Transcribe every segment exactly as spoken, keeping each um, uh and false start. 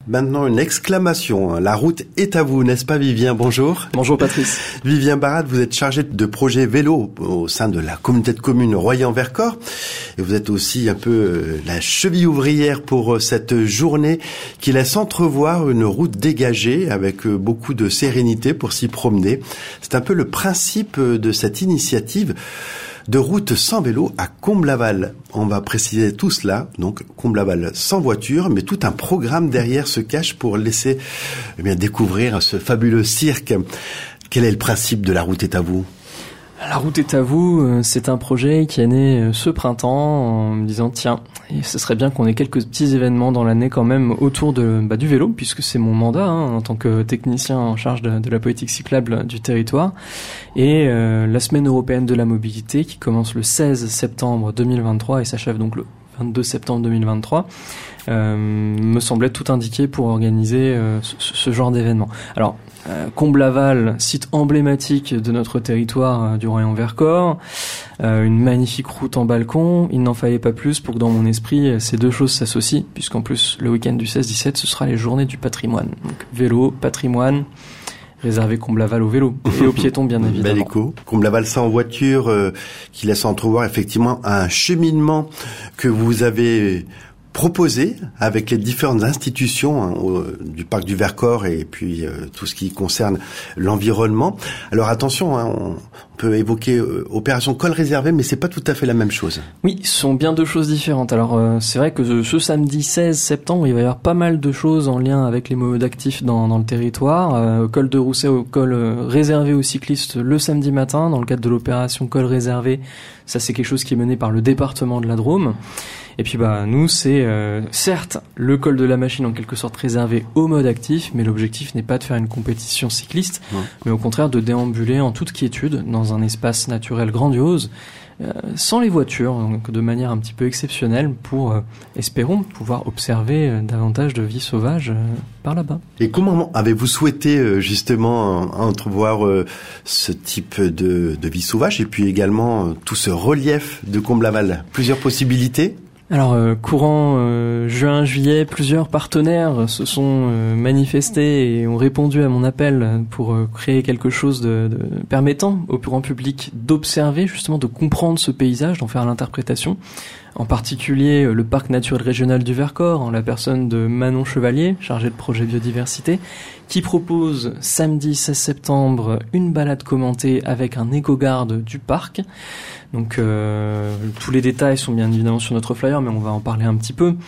maintenant une exclamation. La route est à vous, n'est-ce pas Vivien? Bonjour. Bonjour Patrice. Vivien Barat, vous êtes chargé de projet vélo au sein de la communauté de communes Royan-Vercors. Et vous êtes aussi un peu la cheville ouvrière pour cette journée qui laisse entrevoir une route dégagée avec beaucoup de sérénité pour s'y promener. C'est un peu le principe de cette initiative de route sans vélo à Comble-Laval. On va préciser tout cela, donc Comble-Laval sans voiture, mais tout un programme derrière se cache pour laisser eh bien, découvrir ce fabuleux cirque. Quel est le principe de la route est à vous ? La route est à vous, c'est un projet qui est né ce printemps en me disant tiens, ce serait bien qu'on ait quelques petits événements dans l'année quand même autour de bah, du vélo, puisque c'est mon mandat hein, en tant que technicien en charge de, de la politique cyclable du territoire. Et euh, la semaine européenne de la mobilité qui commence le seize septembre deux mille vingt-trois et s'achève donc le vingt-deux septembre deux mille vingt-trois, euh, me semblait tout indiqué pour organiser euh, ce, ce genre d'événement. Alors, euh, Comble-Laval, site emblématique de notre territoire euh, du Royan-Vercors, euh, une magnifique route en balcon, il n'en fallait pas plus pour que dans mon esprit, ces deux choses s'associent, puisqu'en plus, le week-end du seize dix-sept, ce sera les journées du patrimoine. Donc, vélo, patrimoine, réservé Comble-Laval au vélo et aux piétons bien évidemment. Bel écho. Comble-Laval sans voiture euh, qui laisse entrevoir effectivement un cheminement que vous avez proposé avec les différentes institutions hein, au, du parc du Vercors et puis euh, tout ce qui concerne l'environnement. Alors attention, hein, on peut évoquer euh, opération col réservé, mais c'est pas tout à fait la même chose. Oui, ce sont bien deux choses différentes. Alors euh, c'est vrai que ce, ce samedi seize septembre, il va y avoir pas mal de choses en lien avec les modes actifs dans, dans le territoire. Euh, col de Rousset au col euh, réservé aux cyclistes le samedi matin dans le cadre de l'opération col réservé. Ça c'est quelque chose qui est mené par le département de la Drôme. Et puis bah nous c'est euh, certes le col de la Machine en quelque sorte réservé au mode actif, mais l'objectif n'est pas de faire une compétition cycliste, ouais. mais au contraire de déambuler en toute quiétude dans un espace naturel grandiose, euh, sans les voitures, donc de manière un petit peu exceptionnelle pour, euh, espérons, pouvoir observer euh, davantage de vie sauvage euh, par là-bas. Et comment avez-vous souhaité euh, justement entrevoir euh, ce type de, de vie sauvage et puis également euh, tout ce relief de Comble-Laval? Plusieurs possibilités? Alors, euh, courant euh, juin-juillet, plusieurs partenaires se sont euh, manifestés et ont répondu à mon appel pour euh, créer quelque chose de, de permettant au grand public d'observer, justement de comprendre ce paysage, d'en faire l'interprétation. En particulier le parc naturel régional du Vercors, en la personne de Manon Chevalier, chargée de projet biodiversité, qui propose samedi seize septembre une balade commentée avec un éco-garde du parc. Donc euh, tous les détails sont bien évidemment sur notre flyer, mais on va en parler un petit peu.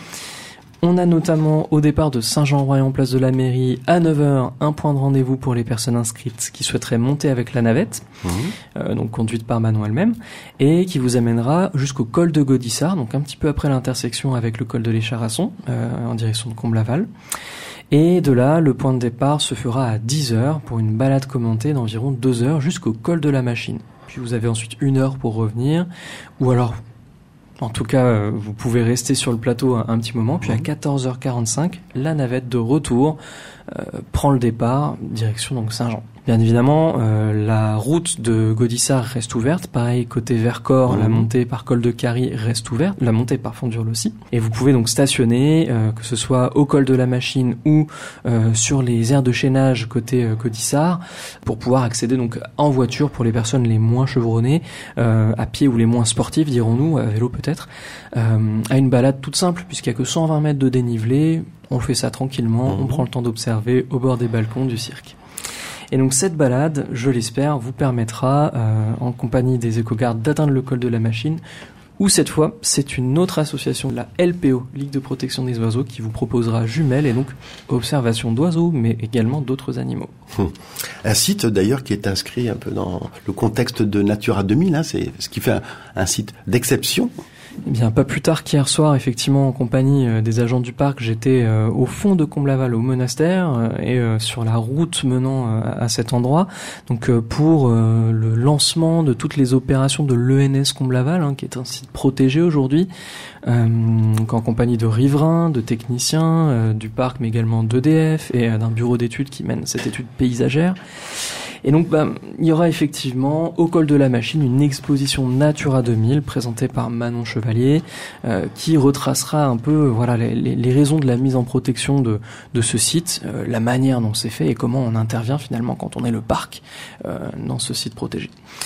On a notamment au départ de Saint-Jean-Royan, place de la mairie, à neuf heures, un point de rendez-vous pour les personnes inscrites qui souhaiteraient monter avec la navette, mmh. euh, donc conduite par Manon elle-même, et qui vous amènera jusqu'au col de Gaudissart, donc un petit peu après l'intersection avec le col de l'Écharasson, euh, en direction de Comble-Laval. Et de là, le point de départ se fera à dix heures pour une balade commentée d'environ deux heures jusqu'au col de la Machine. Puis vous avez ensuite une heure pour revenir, ou alors... En tout cas, vous pouvez rester sur le plateau un, un petit moment, puis à quatorze heures quarante-cinq, la navette de retour euh, prend le départ, direction donc Saint-Jean. Bien évidemment, euh, la route de Gaudissart reste ouverte. Pareil, côté Vercors, mmh. la montée par col de Carie reste ouverte. La montée par Fondurle aussi. Et vous pouvez donc stationner, euh, que ce soit au col de la Machine ou euh, sur les aires de chaînage côté euh, Gaudissart, pour pouvoir accéder donc en voiture pour les personnes les moins chevronnées, euh, à pied ou les moins sportives, dirons-nous, à vélo peut-être, euh, à une balade toute simple, puisqu'il n'y a que cent vingt mètres de dénivelé. On fait ça tranquillement, mmh. on prend le temps d'observer au bord des balcons du cirque. Et donc cette balade, je l'espère, vous permettra, euh, en compagnie des éco-gardes, d'atteindre le col de la Machine, où cette fois, c'est une autre association, la L P O, Ligue de protection des oiseaux, qui vous proposera jumelles et donc observation d'oiseaux, mais également d'autres animaux. Hum. Un site d'ailleurs qui est inscrit un peu dans le contexte de Natura deux mille, hein, c'est ce qui fait un, un site d'exception. Eh bien, pas plus tard qu'hier soir, effectivement, en compagnie euh, des agents du parc, j'étais euh, au fond de Comble-Laval, au monastère, euh, et euh, sur la route menant euh, à cet endroit. Donc, euh, pour euh, le lancement de toutes les opérations de l'E N S Comble-Laval, hein, qui est un site protégé aujourd'hui, euh, donc en compagnie de riverains, de techniciens euh, du parc, mais également d'E D F et euh, d'un bureau d'études qui mène cette étude paysagère. Et donc, bah, il y aura effectivement au col de la Machine une exposition Natura deux mille présentée par Manon Chevalier, euh, qui retracera un peu, voilà, les, les, les raisons de la mise en protection de, de ce site, euh, la manière dont c'est fait et comment on intervient finalement quand on est le parc euh, dans ce site protégé.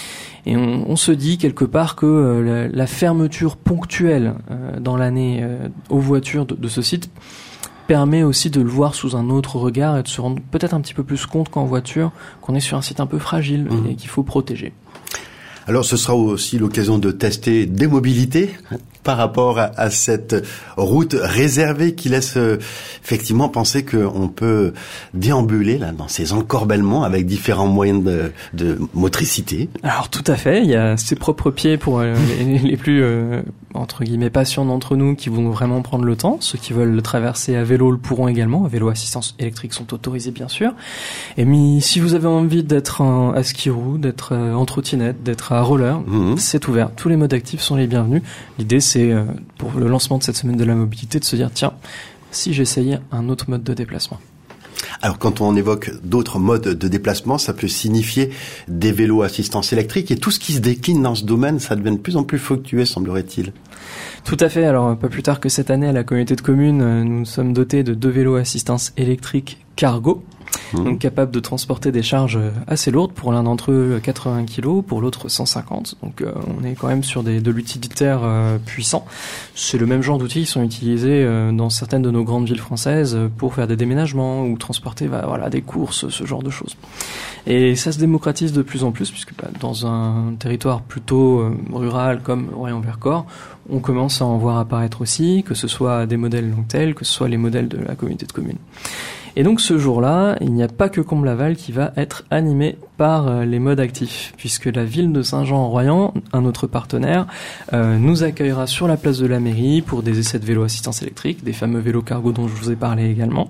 Et on, on se dit quelque part que euh, la, la fermeture ponctuelle euh, dans l'année euh, aux voitures de, de ce site permet aussi de le voir sous un autre regard et de se rendre peut-être un petit peu plus compte qu'en voiture qu'on est sur un site un peu fragile mmh. et qu'il faut protéger. Alors ce sera aussi l'occasion de tester des mobilités par rapport à, à cette route réservée qui laisse euh, effectivement penser qu'on peut déambuler là dans ces encorbellements avec différents moyens de, de motricité. Alors tout à fait, il y a ses propres pieds pour euh, les, les plus euh, entre guillemets patients d'entre nous qui vont vraiment prendre le temps. Ceux qui veulent le traverser à vélo le pourront également. À vélo assistance électrique sont autorisés bien sûr. Et mais si vous avez envie d'être en, à ski roue, d'être euh, en trottinette, d'être à roller, mmh. c'est ouvert. Tous les modes actifs sont les bienvenus. L'idée c'est C'est pour le lancement de cette semaine de la mobilité de se dire tiens, si j'essayais un autre mode de déplacement. Alors quand on évoque d'autres modes de déplacement, ça peut signifier des vélos assistance électrique et tout ce qui se décline dans ce domaine, ça devient de plus en plus fructueux, semblerait-il. Tout à fait. Alors pas plus tard que cette année à la communauté de communes, nous sommes dotés de deux vélos assistance électrique cargo. Mmh. Donc capable de transporter des charges assez lourdes, pour l'un d'entre eux quatre-vingts kilos, pour l'autre cent cinquante. Donc euh, on est quand même sur des, de l'utilitaire euh, puissant. C'est le même genre d'outils qui sont utilisés euh, dans certaines de nos grandes villes françaises pour faire des déménagements ou transporter bah, voilà, des courses, ce genre de choses. Et ça se démocratise de plus en plus, puisque bah, dans un territoire plutôt euh, rural comme Royan-Vercors, on commence à en voir apparaître aussi, que ce soit des modèles long tail, que ce soit les modèles de la communauté de communes. Et donc ce jour-là, il n'y a pas que Comble-Laval qui va être animé par les modes actifs, puisque la ville de Saint-Jean-en-Royan, un autre partenaire, euh, nous accueillera sur la place de la mairie pour des essais de vélos assistance électrique, des fameux vélos cargo dont je vous ai parlé également,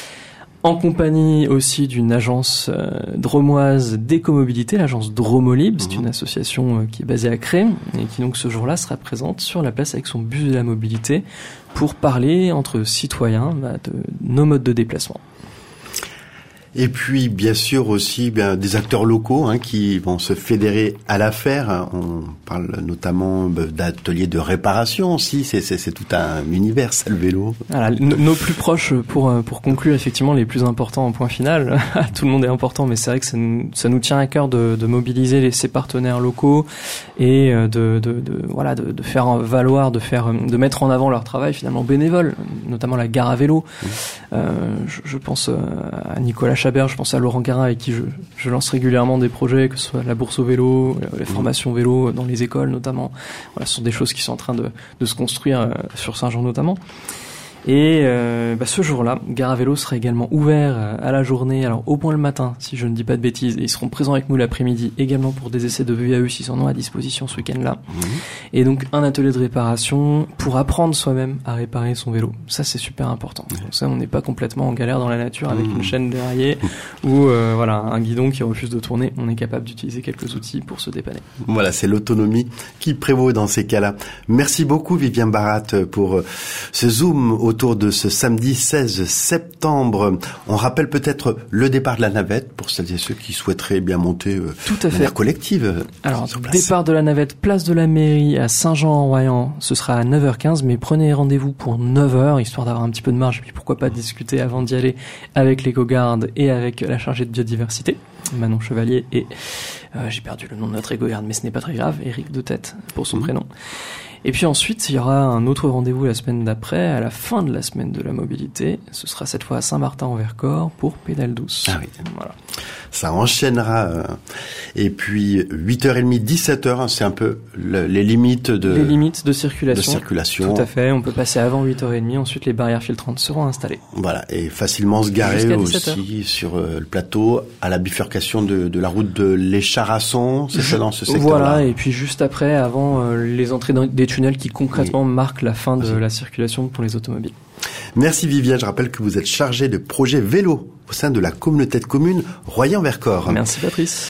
en compagnie aussi d'une agence euh, dromoise d'écomobilité, l'agence Dromolib, c'est une association euh, qui est basée à Cré, et qui donc ce jour-là sera présente sur la place avec son bus de la mobilité pour parler entre citoyens bah, de nos modes de déplacement. Et puis, bien sûr, aussi bien, des acteurs locaux hein, qui vont se fédérer à l'affaire. On parle notamment d'ateliers de réparation aussi. C'est, c'est, c'est tout un univers, ça, le vélo. Voilà, nos plus proches, pour pour conclure, effectivement, les plus importants en point final. Tout le monde est important, mais c'est vrai que ça nous, ça nous tient à cœur de, de mobiliser les, ces partenaires locaux et de, de, de voilà, de, de faire valoir, de faire, de mettre en avant leur travail finalement bénévole, notamment la gare à vélo. Mmh. Euh, je, je pense à Nicolas Chabert, je pense à Laurent Garin avec qui je, je lance régulièrement des projets, que ce soit la bourse au vélo, les formations vélo dans les écoles notamment. Voilà, ce sont des choses qui sont en train de, de se construire euh, sur Saint-Jean notamment. Et euh, bah, ce jour-là, Gare à Vélo sera également ouvert à la journée, alors au moins le matin, si je ne dis pas de bêtises, et ils seront présents avec nous l'après-midi également pour des essais de V A E s'ils en ont à disposition ce week-end-là. Mmh. Et donc un atelier de réparation pour apprendre soi-même à réparer son vélo. Ça, c'est super important. Donc ça, on n'est pas complètement en galère dans la nature avec mmh. une chaîne derrière ou euh, voilà un guidon qui refuse de tourner. On est capable d'utiliser quelques outils pour se dépanner. Voilà, c'est l'autonomie qui prévaut dans ces cas-là. Merci beaucoup Viviane Barat pour ce zoom au autour de ce samedi seize septembre. On rappelle peut-être le départ de la navette pour celles et ceux qui souhaiteraient bien monter euh, Tout à de fait. manière collective. Alors, départ de la navette, place de la mairie à Saint-Jean-en-Royan, ce sera à neuf heures quinze, mais prenez rendez-vous pour neuf heures, histoire d'avoir un petit peu de marge, et puis pourquoi pas discuter avant d'y aller avec l'éco-garde et avec la chargée de biodiversité, Manon Chevalier, et euh, j'ai perdu le nom de notre éco-garde, mais ce n'est pas très grave, Eric de tête pour son mmh. prénom. Et puis ensuite, il y aura un autre rendez-vous la semaine d'après, à la fin de la semaine de la mobilité. Ce sera cette fois à Saint-Martin-en-Vercors pour Pédale douce. Ah oui. Voilà. Ça enchaînera. Euh, et puis huit heures trente, dix-sept heures, hein, c'est un peu le, les limites de les limites de circulation. De circulation. Tout à fait. On peut passer avant huit heures trente. Ensuite, les barrières filtrantes seront installées. Voilà. Et facilement se garer aussi sur euh, le plateau à la bifurcation de, de la route de l'Écharasson. C'est ça dans ce secteur-là. Voilà. Et puis juste après, avant euh, les entrées dans des tunnels qui concrètement oui. marquent la fin de oui. la circulation pour les automobiles. Merci Viviane, je rappelle que vous êtes chargée de projet vélo au sein de la communauté de communes Royan-Vercors. Merci Patrice.